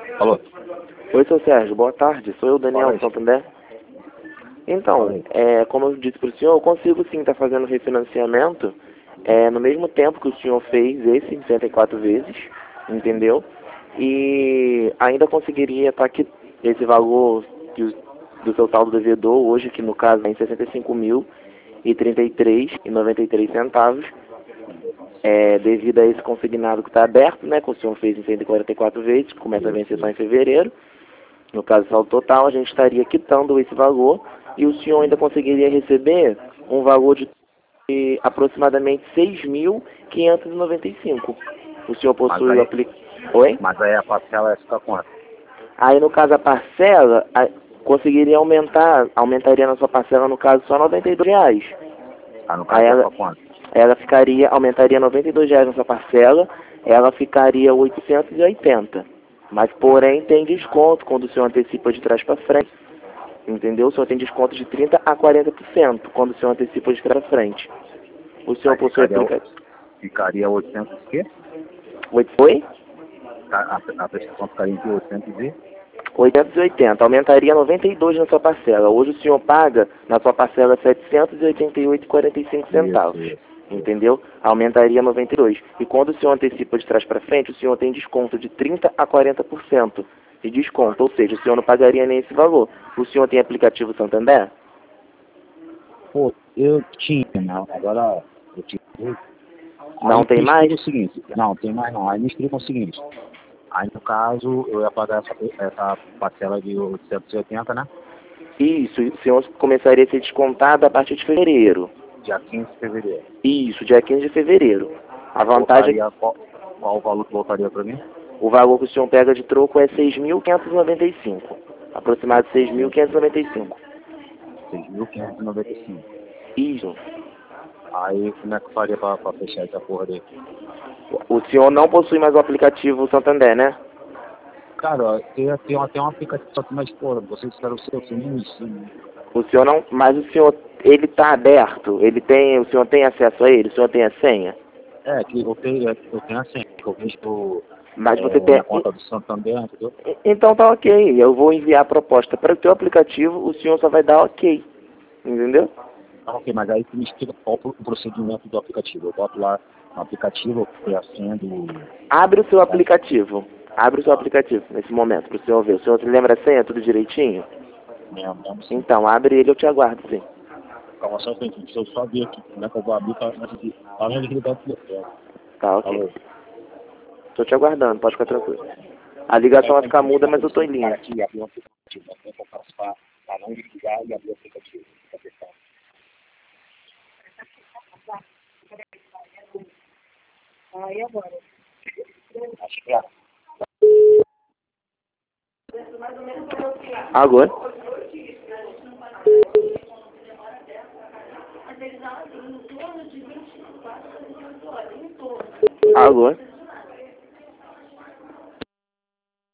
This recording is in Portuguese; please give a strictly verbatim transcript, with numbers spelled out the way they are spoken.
Alô? Oi, seu Sérgio, boa tarde. Sou eu, Daniel Fala aí. Santander. Então, é, como eu disse para o senhor, eu consigo sim estar fazendo refinanciamento é, no mesmo tempo que o senhor fez esse sessenta e quatro vezes, entendeu? E ainda conseguiria estar aqui esse valor que o- do seu saldo devedor hoje, que no caso é em sessenta e cinco mil e trinta e três reais e noventa e três centavos, é, devido a esse consignado que está aberto, né, que o senhor fez em cento e quarenta e quatro vezes, que começa a vencer só em fevereiro. No caso saldo total, a gente estaria quitando esse valor e o senhor ainda conseguiria receber um valor de de aproximadamente seis mil quinhentos e noventa e cinco. O senhor Mas possui o aí, aplicativo. Oi? mas aí a parcela é fica quanto? Aí no caso a parcela, a- conseguiria aumentar, aumentaria na sua parcela no caso só noventa e dois reais. Ah, no Aí caso é ela, pra quanto? ela ficaria, aumentaria noventa e dois reais na sua parcela, ela ficaria oitocentos e oitenta. Mas porém tem desconto quando o senhor antecipa de trás para frente. Entendeu? O senhor tem desconto de trinta a quarenta por cento quando o senhor antecipa de trás para frente. O senhor Aí possui ficaria, o- aplicativo. ficaria oitocentos o quê? Oi? A, a, a prestação ficaria entre oitocentos e... oitocentos e oitenta, aumentaria noventa e dois na sua parcela. Hoje o senhor paga na sua parcela setecentos e oitenta e oito reais e quarenta e cinco Isso, centavos. isso, isso. Entendeu? Aumentaria noventa e dois. E quando o senhor antecipa de trás para frente, o senhor tem desconto de trinta a quarenta por cento de desconto, ou seja, o senhor não pagaria nem esse valor. O senhor tem aplicativo Santander? Pô, eu tinha, não, agora eu tive. Não Aí tem me mais? explica o seguinte, não, tem mais não, aí me explica o seguinte, aí no caso eu ia pagar essa, essa parcela de oitocentos e oitenta, né? Isso, o senhor começaria a ser descontado a partir de fevereiro. Dia quinze de fevereiro. Isso, dia quinze de fevereiro. A vantagem, Voltaria, qual, qual o valor que voltaria para mim? o valor que o senhor pega de troco é seis mil quinhentos e noventa e cinco. Aproximado de seis mil quinhentos e noventa e cinco. seis mil quinhentos e noventa e cinco. Isso. Aí como é que eu faria pra, pra fechar essa porra daí? O senhor não possui mais o aplicativo Santander, né? Cara, ó, tem, tem até um aplicativo, só que mais porra, vocês fizeram o seu, você nem me ensina. O senhor não, mas o senhor, ele está aberto, ele tem, o senhor tem acesso a ele, o senhor tem a senha. É, que eu tenho, é, eu tenho a senha, que eu vejo Mas você é, tem, na conta do Santander, entendeu? então tá ok, eu vou enviar a proposta para o teu aplicativo, o senhor só vai dar ok, entendeu? Ah, ok, mas aí tu me explica qual o procedimento do aplicativo. Eu boto lá no aplicativo, eu a senha do... Abre o seu da- aplicativo, abre o seu aplicativo nesse momento, para o senhor ver. O senhor se lembra a senha, tudo direitinho? Mesmo, mesmo sim. Então, abre ele, eu te aguardo, sim. Calma só um pouquinho, deixa eu só ver aqui como é que eu vou abrir para antes de... Para não desligar o telefone. Tá ok. Alô? Tô te aguardando, pode ficar tranquilo. A ligação vai ficar muda, mas eu tô em Para linha. aqui e abrir o aplicativo. Como é que eu faço para não desligar e abrir o aplicativo? Pra testar. Aí agora. Acho que é. Agora? Agora?